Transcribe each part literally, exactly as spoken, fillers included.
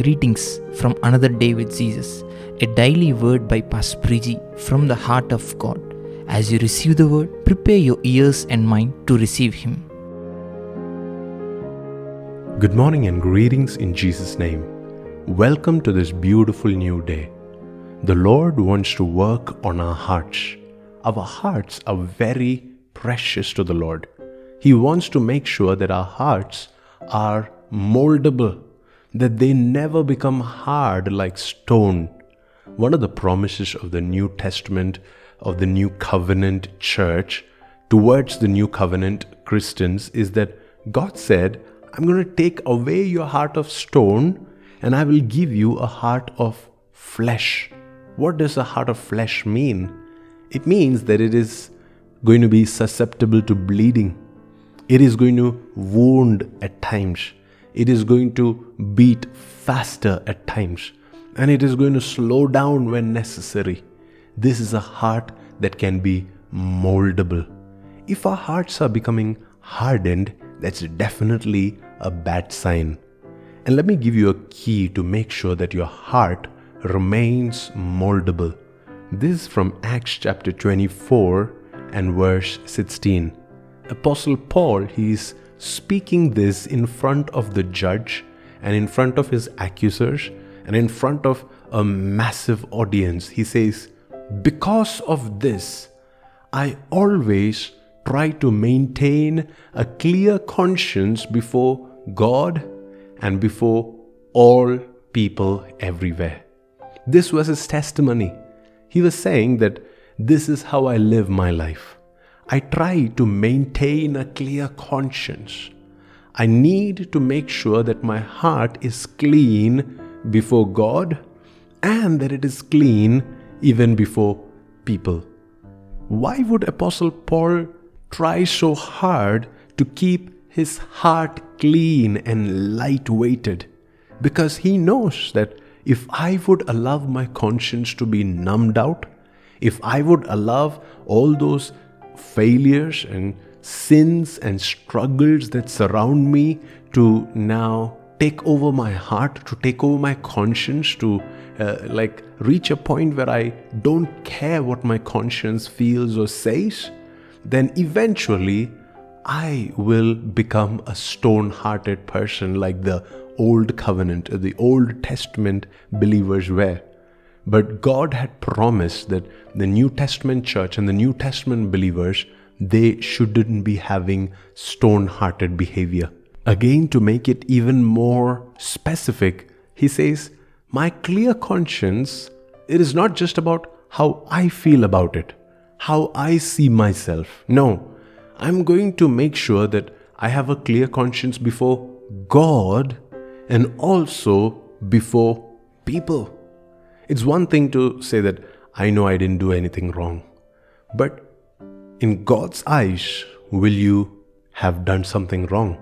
Greetings from another day with Jesus, a daily word by Pastor Priji from the heart of God. As you receive the word, prepare your ears and mind to receive Him. Good morning and greetings in Jesus' name. Welcome to this beautiful new day. The Lord wants to work on our hearts. Our hearts are very precious to the Lord. He wants to make sure that our hearts are moldable, that they never become hard like stone. One of the promises of the New Testament, of the New Covenant church towards the New Covenant Christians is that God said, I'm going to take away your heart of stone and I will give you a heart of flesh. What does a heart of flesh mean? It means that it is going to be susceptible to bleeding. It is going to wound at times. It is going to beat faster at times. And it is going to slow down when necessary. This is a heart that can be moldable. If our hearts are becoming hardened, that's definitely a bad sign. And let me give you a key to make sure that your heart remains moldable. This is from Acts chapter twenty-four and verse sixteen. Apostle Paul, he is speaking this in front of the judge and in front of his accusers and in front of a massive audience. He says, because of this, I always try to maintain a clear conscience before God and before all people everywhere. This was his testimony. He was saying that this is how I live my life. I try to maintain a clear conscience. I need to make sure that my heart is clean before God and that it is clean even before people. Why would Apostle Paul try so hard to keep his heart clean and light-weighted? Because he knows that if I would allow my conscience to be numbed out, if I would allow all those failures and sins and struggles that surround me to now take over my heart, to take over my conscience, to uh, like reach a point where I don't care what my conscience feels or says, then eventually I will become a stone-hearted person like the Old Covenant, the Old Testament believers were. But God had promised that the New Testament church and the New Testament believers, they shouldn't be having stone-hearted behavior. Again, to make it even more specific, he says, my clear conscience, it is not just about how I feel about it, how I see myself. No, I'm going to make sure that I have a clear conscience before God and also before people. It's one thing to say that I know I didn't do anything wrong. But in God's eyes, will you have done something wrong?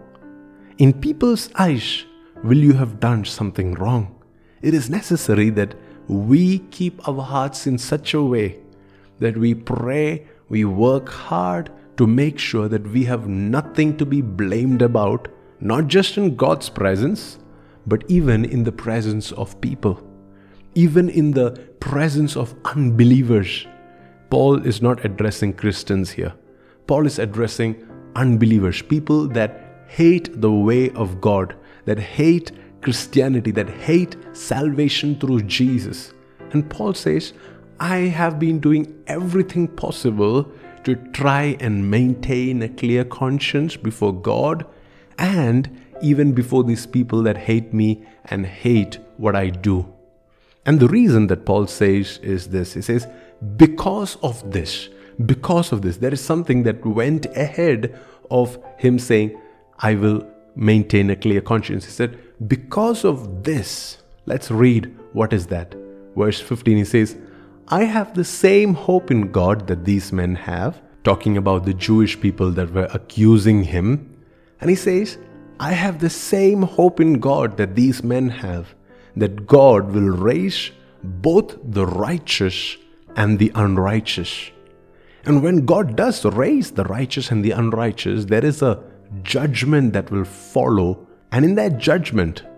In people's eyes, will you have done something wrong? It is necessary that we keep our hearts in such a way that we pray, we work hard to make sure that we have nothing to be blamed about, not just in God's presence, but even in the presence of people. Even in the presence of unbelievers. Paul is not addressing Christians here. Paul is addressing unbelievers, people that hate the way of God, that hate Christianity, that hate salvation through Jesus. And Paul says, I have been doing everything possible to try and maintain a clear conscience before God and even before these people that hate me and hate what I do. And the reason that Paul says is this. He says, because of this, because of this, there is something that went ahead of him saying, I will maintain a clear conscience. He said, because of this, let's read what is that. Verse fifteen, he says, I have the same hope in God that these men have, talking about the Jewish people that were accusing him. And he says, I have the same hope in God that these men have, that God will raise both the righteous and the unrighteous. And when God does raise the righteous and the unrighteous, there is a judgment that will follow. And in that judgment,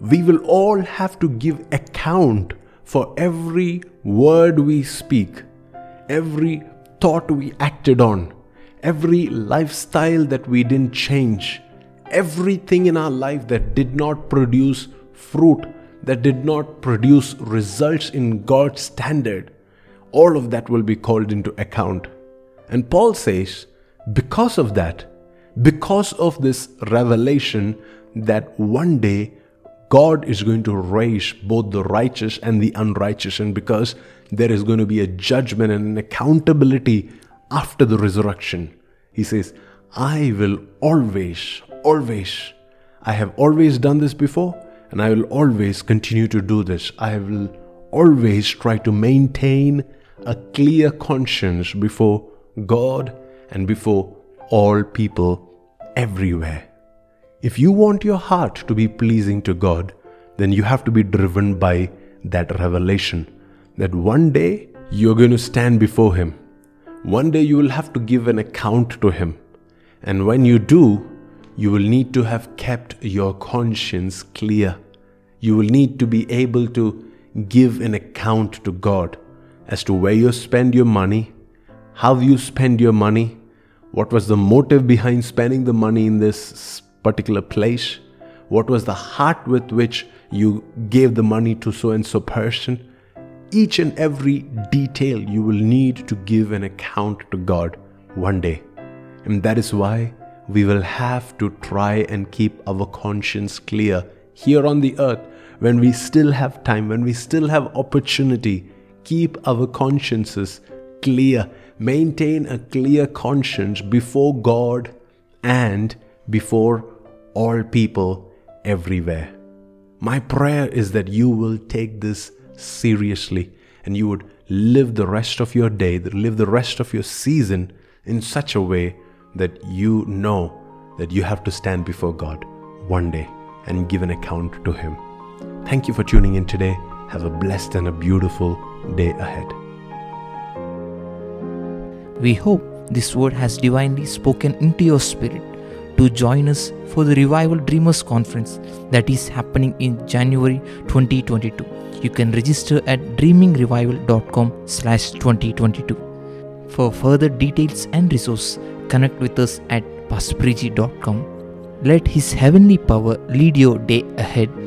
we will all have to give account for every word we speak, every thought we acted on, every lifestyle that we didn't change, everything in our life that did not produce fruit, that did not produce results in God's standard. All of that will be called into account. And Paul says, because of that, because of this revelation that one day God is going to raise both the righteous and the unrighteous, and because there is going to be a judgment and an accountability after the resurrection, he says, I will always, always, I have always done this before, and I will always continue to do this. I will always try to maintain a clear conscience before God and before all people everywhere. If you want your heart to be pleasing to God, then you have to be driven by that revelation that one day you're going to stand before Him. One day you will have to give an account to Him. And when you do, you will need to have kept your conscience clear. You will need to be able to give an account to God as to where you spend your money, how you spend your money, what was the motive behind spending the money in this particular place, what was the heart with which you gave the money to so and so person. Each and every detail you will need to give an account to God one day. And that is why we will have to try and keep our conscience clear here on the earth when we still have time, when we still have opportunity. Keep our consciences clear. Maintain a clear conscience before God and before all people everywhere. My prayer is that you will take this seriously and you would live the rest of your day, live the rest of your season in such a way that you know that you have to stand before God one day and give an account to Him. Thank you for tuning in today. Have a blessed and a beautiful day ahead. We hope this word has divinely spoken into your spirit to join us for the Revival Dreamers Conference that is happening in January twenty twenty-two. You can register at dreaming revival dot com slash twenty twenty-two. For further details and resource, connect with us at pastor priji dot com. Let His heavenly power lead your day ahead.